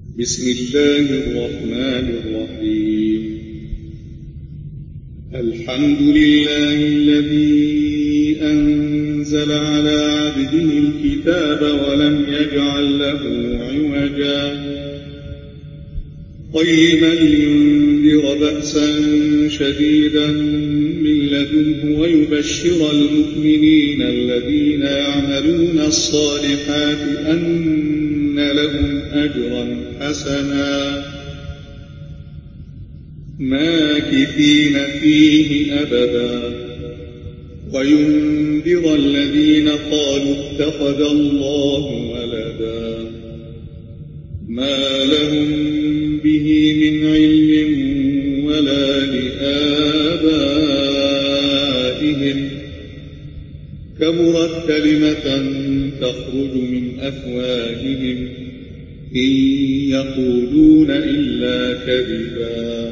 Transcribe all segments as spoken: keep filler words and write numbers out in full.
بسم الله الرحمن الرحيم. الحمد لله الذي أنزل على عبده الكتاب ولم يجعل له عوجا قيما لينذر بأسا شديدا من لدنه ويبشر المؤمنين الذين يعملون الصالحات أن لهم أجرا حسنا ماكثين فيه أبدا وينذر الذين قالوا اتخذ الله ولدا ما لهم به من علم ولا لآبائهم كبرت كلمة تخرج من أفواههم إن يقولون إلا كذبا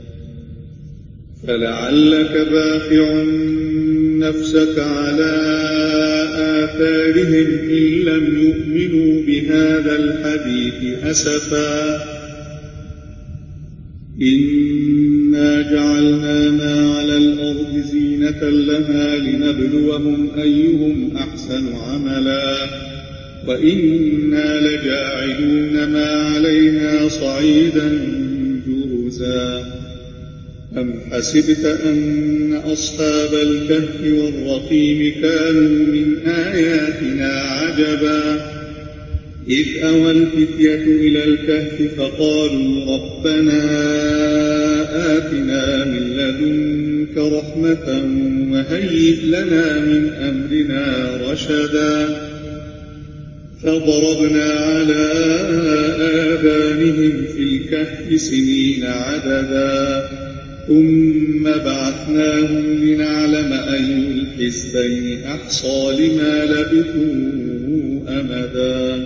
فلعلك باخع نفسك على آثارهم إن لم يؤمنوا بهذا الحديث أسفا إنا جعلنا ما على الأرض زينة لها لنبلوهم أيهم أحسن عملا وإنا لجاعلون ما عليها صعيدا جرزا أم حسبت أن أصحاب الكهف والرقيم كانوا من آياتنا عجبا إذ أوى الفتية إلى الكهف فقالوا ربنا آتنا من لدنك رحمة وهيئ لنا من أمرنا رشدا فضربنا على آذانهم في الكهف سنين عددا ثم بعثناهم لنعلم أي الحزبين أحصى لما لبثوا أمدا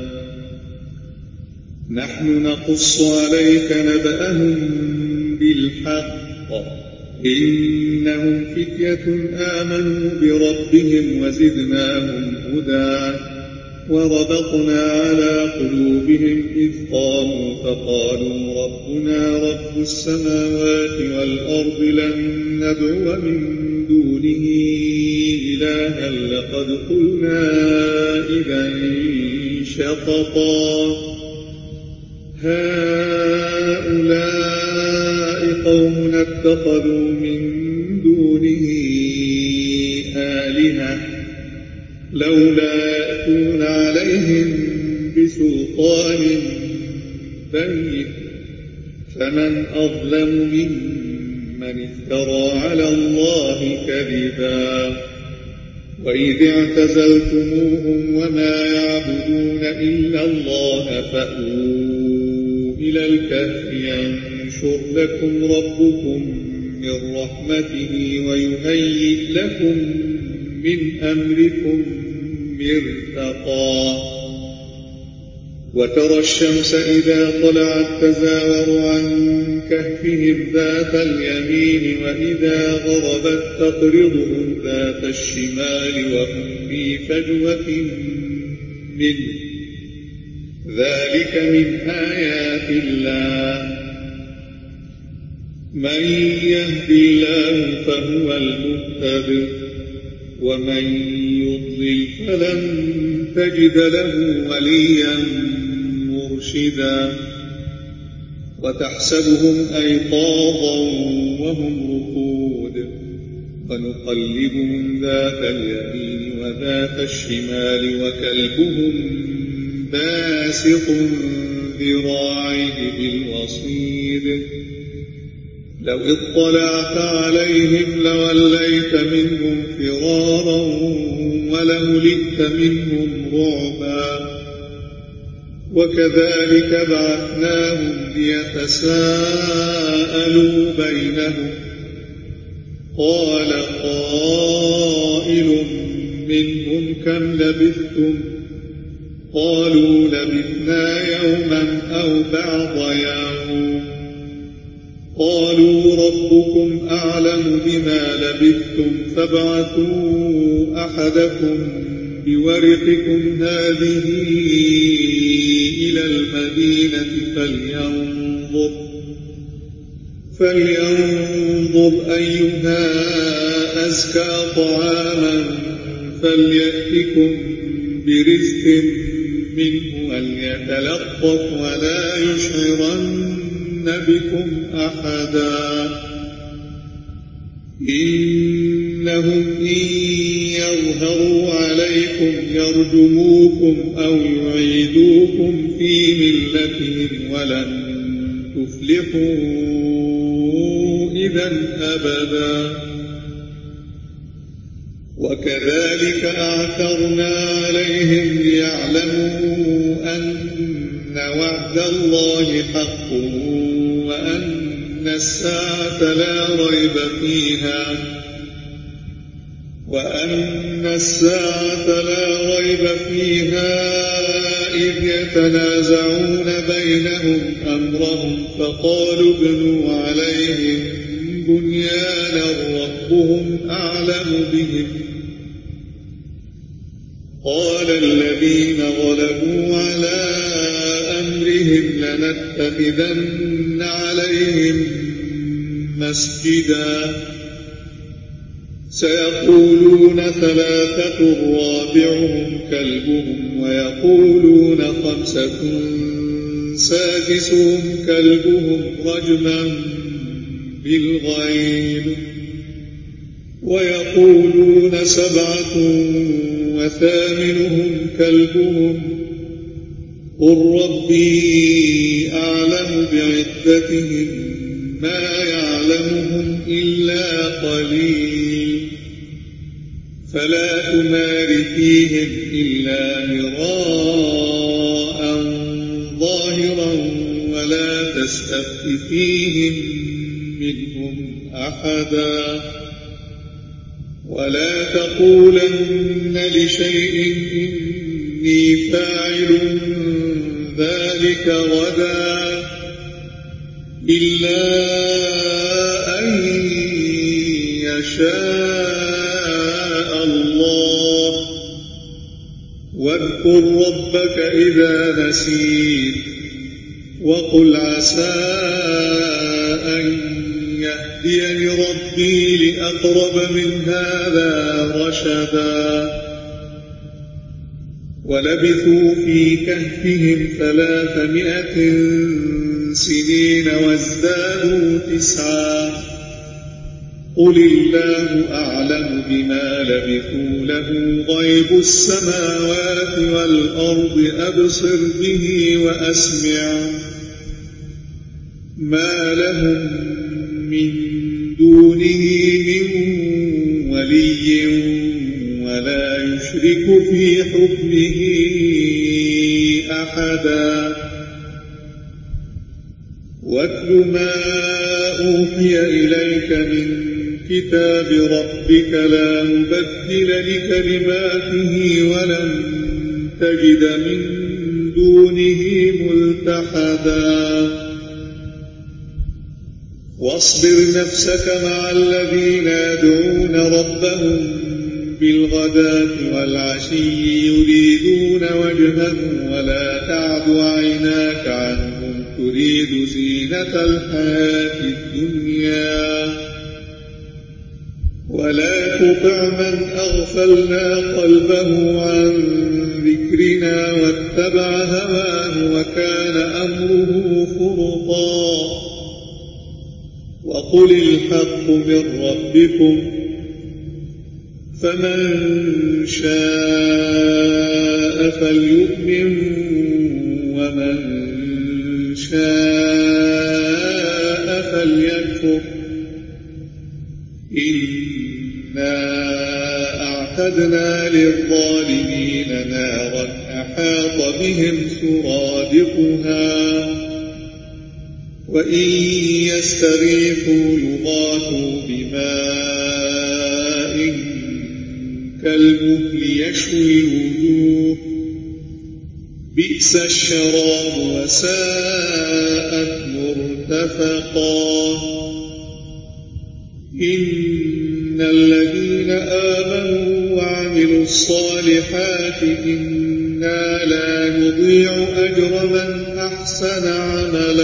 نحن نقص عليك نبأهم بالحق إنهم فتية آمنوا بربهم وزدناهم هدى وربطنا على قلوبهم إذ قاموا فقالوا ربنا رب السماوات والأرض لن ندعو من دونه إلها لقد قلنا إذا شططا هؤلاء قوم اتخذوا من دونه آلهة لولا يأتون عليهم بسلطان بين فمن أظلم ممن افترى على الله كذبا وإذ اعتزلتموهم وما يعبدون إلا الله فأووا إلى الكهف ينشر لكم ربكم من رحمته ويهيئ لكم من أمركم مرفقا وترى الشمس إذا طلعت تزاور عن كهفهم ذات اليمين وإذا غربت تقرضهم ذات الشمال وهم في فجوة منه ذلك من آيات الله من يهد الله فهو المهتد ومن يضلل فلن تجد له وليا مرشدا وتحسبهم أيقاظا وهم رقود ونقلبهم ذات اليمين وذات الشمال وكلبهم باسط ذراعيه بالوصيد لو اطلعت عليهم لوليت منهم فرارا ولملئت منهم رعبا وكذلك بعثناهم ليتساءلوا بينهم قال قائل منهم كم لبثتم قالوا لبثنا يوما أو بعض يوم قالوا ربكم أعلم بما لبثتم فابعثوا أحدكم بورقكم هذه إلى المدينة فلينظر فلينظر أيها أزكى طعاما فليأتكم برزق منه وليتلطف ولا يشعرن بكم أحدا إنهم إن يظهروا عليكم يرجموكم أو يعيدوكم في ملتهم ولن تفلحوا إذا أبدا وكذلك أعثرنا عليهم ليعلموا أن وعد الله حق وأن الساعة لا ريب فيها وأن الساعة لا ريب فيها إذ يتنازعون بينهم أمرهم فقالوا ابنوا عليهم بنيانا ربهم أعلم بهم قال الذين غلبوا على أمرهم لنتخذن عليهم مسجدا سيقولون ثلاثة رابعهم كلبهم ويقولون خمسة سادسهم كلبهم رجما بالغيب ويقولون سبعة وثامنهم كلبهم قل ربي أعلم بعدتهم ما يعلمهم إلا قليل فلا تمار فيهم إلا مراء ظاهرا ولا تستفت فيهم منهم أحدا ولا تقولن لشيء إني فاعل ذلك غدا إلا أن يشاء الله واذكر ربك إذا نسيت وقل عسى أن يهديني ربي لأقرب من هذا رشدا ولبثوا في كهفهم ثلاثمائة سنين وازدادوا تسعا قل الله أعلم بما لبثوا له غيب السماوات والأرض أبصر به وأسمع ما لهم من دونه من ولي ولا يشرك في حكمه أحدا واتل ما أوحي إليك من كتاب ربك لا مبدل لكلماته ولن تجد من دونه ملتحدا واصبر نفسك مع الذين يدعون ربهم بالغداة والعشي يريدون وجهه ولا تعد عيناك عنهم تريد زينة الحياة الدنيا ولا تطع من أغفلنا قلبه عن ذكرنا واتبع هواه وكان أمره فرطا وقل الحق من ربكم فمن شاء فليؤمن ومن شاء فليكفر إنا أعتدنا للظالمين نارا أحاط بهم سرادقها وإن يستغيثوا يغاثوا بماء كالمهل يشوي الوجوه بئس الشراب وساءت مرتفقا إن الذين آمنوا وعملوا وعملوا الصالحات إنا لا نضيع أجر من أحسن عملا